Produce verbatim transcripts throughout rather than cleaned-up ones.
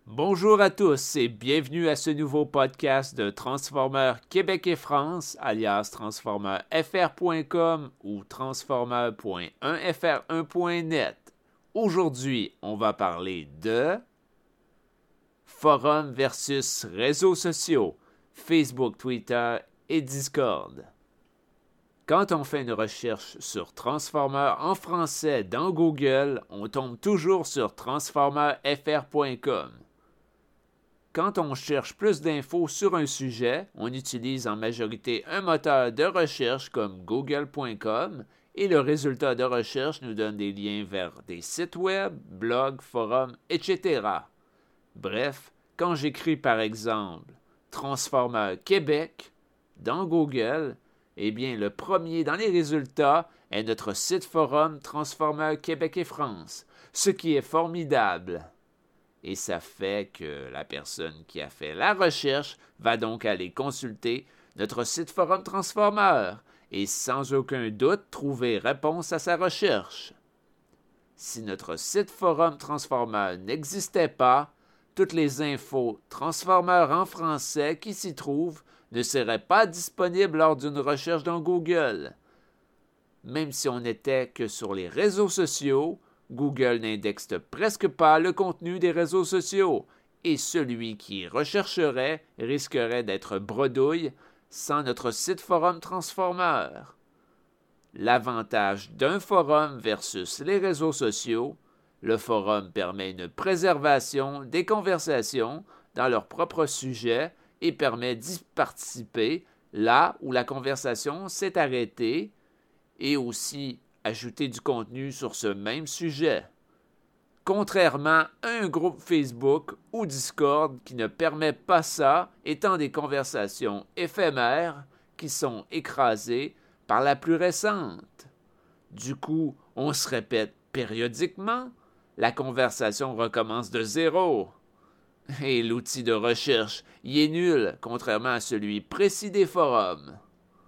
Bonjour à tous et bienvenue à ce nouveau podcast de Transformeurs Québec et France, alias transformeurs f r point com ou transformeurs point un f r un point net. Aujourd'hui, on va parler de forums versus réseaux sociaux, Facebook, Twitter et Discord. Quand on fait une recherche sur Transformers en français dans Google, on tombe toujours sur transformeurs f r point com. Quand on cherche plus d'infos sur un sujet, on utilise en majorité un moteur de recherche comme google point com et le résultat de recherche nous donne des liens vers des sites web, blogs, forums, et cetera. Bref, quand j'écris par exemple Transformeurs Québec dans Google, eh bien le premier dans les résultats est notre site forum Transformeurs Québec et France, ce qui est formidable. Et ça fait que la personne qui a fait la recherche va donc aller consulter notre site forum Transformeurs et sans aucun doute trouver réponse à sa recherche. Si notre site forum Transformeurs n'existait pas, toutes les infos Transformeurs en français qui s'y trouvent ne seraient pas disponibles lors d'une recherche dans Google. Même si on n'était que sur les réseaux sociaux, Google n'indexe presque pas le contenu des réseaux sociaux et celui qui rechercherait risquerait d'être bredouille sans notre site forum Transformeurs. L'avantage d'un forum versus les réseaux sociaux, le forum permet une préservation des conversations dans leur propre sujet et permet d'y participer là où la conversation s'est arrêtée et aussi ajouter du contenu sur ce même sujet. Contrairement à un groupe Facebook ou Discord qui ne permet pas ça, étant des conversations éphémères qui sont écrasées par la plus récente. Du coup, on se répète périodiquement, la conversation recommence de zéro. Et l'outil de recherche y est nul, contrairement à celui précis des forums.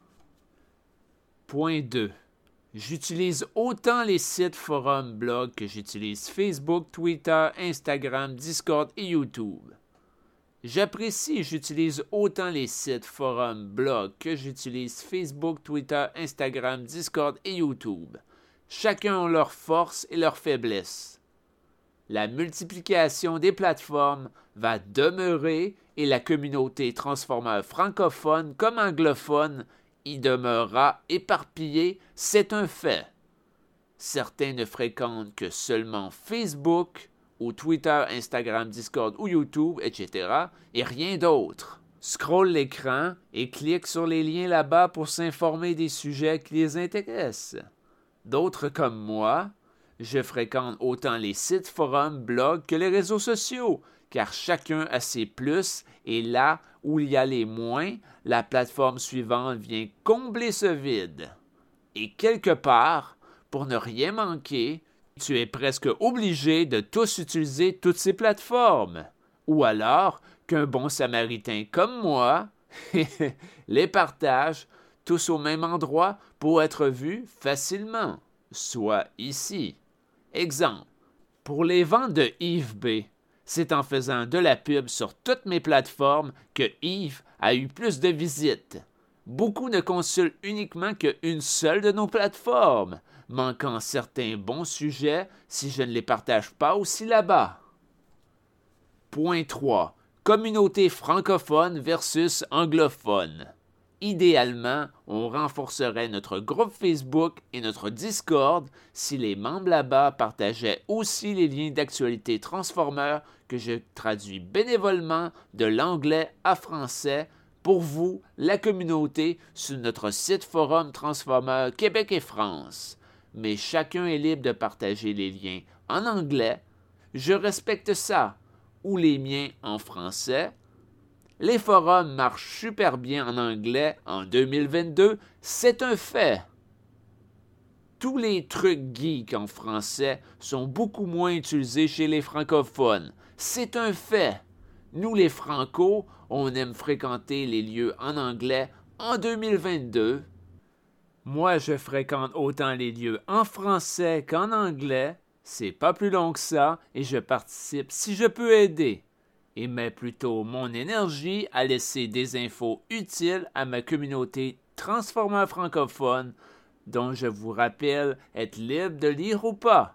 Point deux. J'utilise autant les sites, forums, blogs que j'utilise Facebook, Twitter, Instagram, Discord et YouTube. J'apprécie et j'utilise autant les sites, forums, blogs que j'utilise Facebook, Twitter, Instagram, Discord et YouTube. Chacun a leurs forces et leurs faiblesses. La multiplication des plateformes va demeurer et la communauté Transformeurs francophone comme anglophone y demeurera éparpillé, c'est un fait. Certains ne fréquentent que seulement Facebook ou Twitter, Instagram, Discord ou YouTube, et cetera et rien d'autre. Scrollent l'écran et cliquent sur les liens là-bas pour s'informer des sujets qui les intéressent. D'autres comme moi, je fréquente autant les sites, forums, blogs que les réseaux sociaux, car chacun a ses plus et là où il y a les moins, la plateforme suivante vient combler ce vide. Et quelque part, pour ne rien manquer, tu es presque obligé de tous utiliser toutes ces plateformes. Ou alors qu'un bon samaritain comme moi les partage tous au même endroit pour être vus facilement, soit ici. Exemple, pour les ventes de Yves B, c'est en faisant de la pub sur toutes mes plateformes que Yves a eu plus de visites. Beaucoup ne consultent uniquement qu'une seule de nos plateformes, manquant certains bons sujets si je ne les partage pas aussi là-bas. Point trois. Communauté francophone versus anglophone. Idéalement, on renforcerait notre groupe Facebook et notre Discord si les membres là-bas partageaient aussi les liens d'actualité Transformeurs que je traduis bénévolement de l'anglais à français pour vous, la communauté, sur notre site forum Transformeurs Québec et France. Mais chacun est libre de partager les liens en anglais. Je respecte ça. Ou les miens en français. Les forums marchent super bien en anglais en deux mille vingt-deux, c'est un fait. Tous les trucs geeks en français sont beaucoup moins utilisés chez les francophones, c'est un fait. Nous les francos, on aime fréquenter les lieux en anglais en deux mille vingt-deux. Moi, je fréquente autant les lieux en français qu'en anglais. C'est pas plus long que ça et je participe si je peux aider. et mets plutôt mon énergie à laisser des infos utiles à ma communauté Transformeurs francophone, dont je vous rappelle être libre de lire ou pas.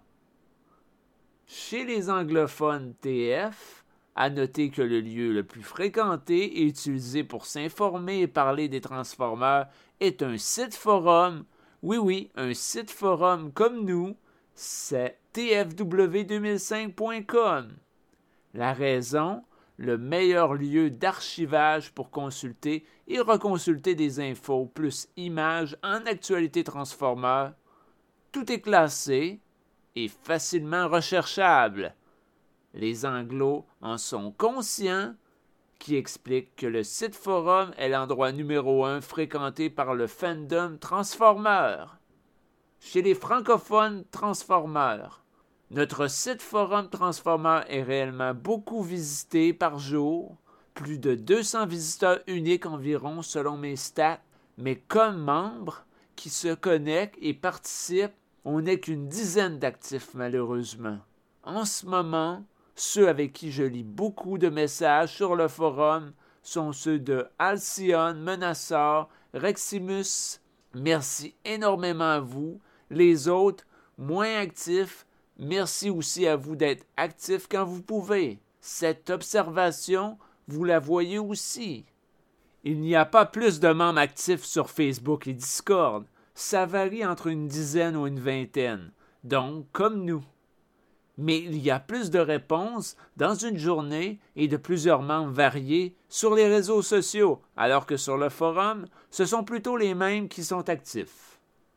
Chez les anglophones T F, à noter que le lieu le plus fréquenté et utilisé pour s'informer et parler des Transformeurs est un site forum. Oui, oui, un site forum comme nous, c'est T F W deux mille cinq point com. La raison, le meilleur lieu d'archivage pour consulter et reconsulter des infos plus images en actualité Transformeurs. Tout est classé et facilement recherchable. Les Anglos en sont conscients, qui explique que le site forum est l'endroit numéro un fréquenté par le fandom Transformeurs. Chez les francophones Transformeurs, notre site forum Transformeurs est réellement beaucoup visité par jour, plus de deux cents visiteurs uniques environ selon mes stats, mais comme membres qui se connectent et participent, on n'est qu'une dizaine d'actifs malheureusement. En ce moment, ceux avec qui je lis beaucoup de messages sur le forum sont ceux de Alcyon, Menaçor, Reximus. Merci énormément à vous. Les autres, moins actifs, merci aussi à vous d'être actifs quand vous pouvez. Cette observation, vous la voyez aussi. Il n'y a pas plus de membres actifs sur Facebook et Discord. Ça varie entre une dizaine ou une vingtaine. Donc, comme nous. Mais il y a plus de réponses dans une journée et de plusieurs membres variés sur les réseaux sociaux, alors que sur le forum, ce sont plutôt les mêmes qui sont actifs.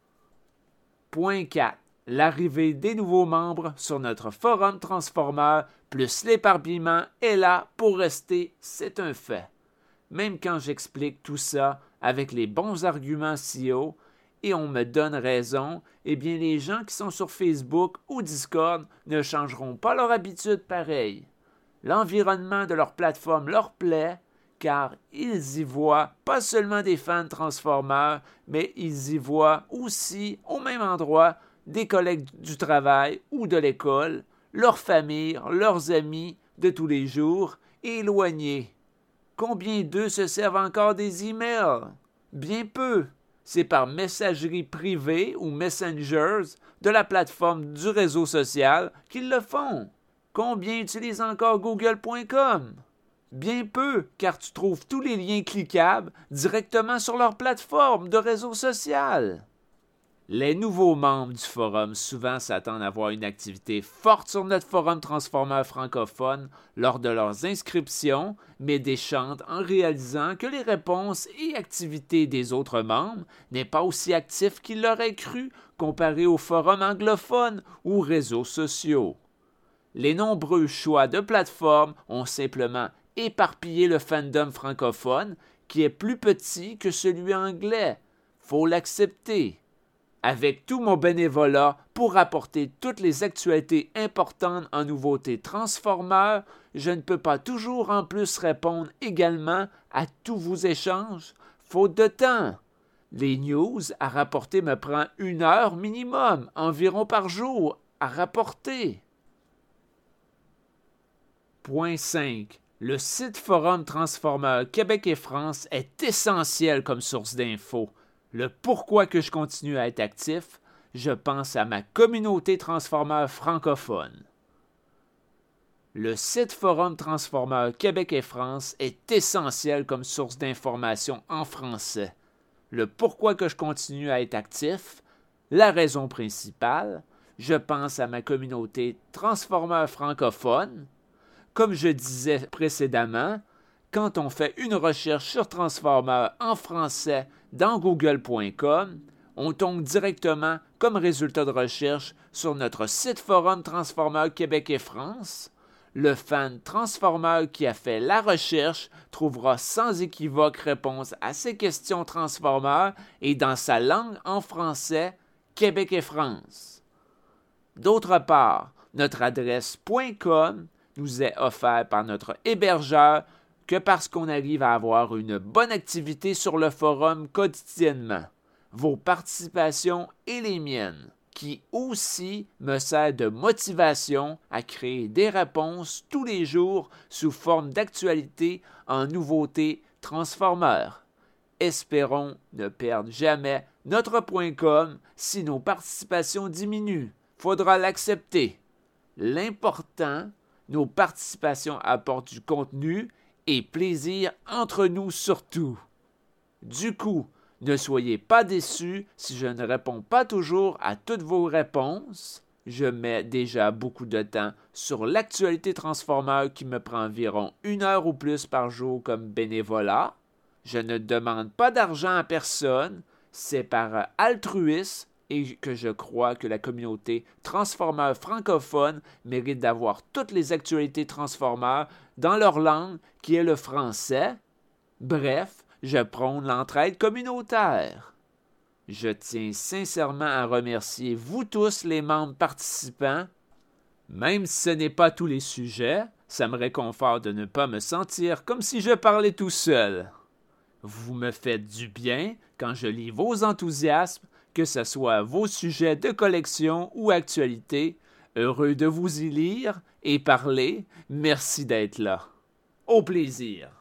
Point quatre. L'arrivée des nouveaux membres sur notre forum Transformeurs plus l'éparpillement est là pour rester, c'est un fait. Même quand j'explique tout ça avec les bons arguments S E O, et on me donne raison, eh bien les gens qui sont sur Facebook ou Discord ne changeront pas leur habitude pareil. L'environnement de leur plateforme leur plaît, car ils y voient pas seulement des fans Transformeurs, mais ils y voient aussi, au même endroit, des collègues du travail ou de l'école, leur famille, leurs amis de tous les jours, éloignés. Combien d'eux se servent encore des emails? Bien peu. C'est par messagerie privée ou messengers de la plateforme du réseau social qu'ils le font. Combien utilisent encore Google point com? Bien peu, car tu trouves tous les liens cliquables directement sur leur plateforme de réseau social. Les nouveaux membres du forum souvent s'attendent à avoir une activité forte sur notre forum Transformeurs francophone lors de leurs inscriptions, mais déchantent en réalisant que les réponses et activités des autres membres n'est pas aussi actif qu'ils l'auraient cru comparé aux forums anglophones ou réseaux sociaux. Les nombreux choix de plateformes ont simplement éparpillé le fandom francophone qui est plus petit que celui anglais. Faut l'accepter. Avec tout mon bénévolat pour apporter toutes les actualités importantes en nouveautés Transformeurs, je ne peux pas toujours en plus répondre également à tous vos échanges, faute de temps. Les news à rapporter me prend une heure minimum, environ par jour, à rapporter. Point cinq. Le site forum Transformeurs Québec et France est essentiel comme source d'infos. Le pourquoi que je continue à être actif, je pense à ma communauté Transformeurs francophone. Le site forum Transformeurs Québec et France est essentiel comme source d'information en français. Le pourquoi que je continue à être actif, la raison principale, je pense à ma communauté Transformeurs francophone. Comme je disais précédemment, quand on fait une recherche sur Transformeurs en français dans Google point com, on tombe directement comme résultat de recherche sur notre site forum Transformeurs Québec et France. Le fan Transformeurs qui a fait la recherche trouvera sans équivoque réponse à ces questions Transformeurs et dans sa langue en français, Québec et France. D'autre part, notre adresse .com nous est offerte par notre hébergeur que parce qu'on arrive à avoir une bonne activité sur le forum quotidiennement. Vos participations et les miennes. qui aussi me sert de motivation à créer des réponses tous les jours sous forme d'actualité en nouveautés Transformers. Espérons ne perdre jamais notre point .com si nos participations diminuent. Faudra l'accepter. L'important, nos participations apportent du contenu et plaisir entre nous surtout. Du coup, ne soyez pas déçus si je ne réponds pas toujours à toutes vos réponses. Je mets déjà beaucoup de temps sur l'actualité Transformers qui me prend environ une heure ou plus par jour comme bénévolat. Je ne demande pas d'argent à personne, c'est par altruisme et que je crois que la communauté Transformers francophone mérite d'avoir toutes les actualités Transformers dans leur langue qui est le français. Bref, je prône l'entraide communautaire. Je tiens sincèrement à remercier vous tous les membres participants. Même si ce n'est pas tous les sujets, ça me réconforte de ne pas me sentir comme si je parlais tout seul. Vous me faites du bien quand je lis vos enthousiasmes, que ce soit vos sujets de collection ou actualité. Heureux de vous y lire et parler. Merci d'être là. Au plaisir.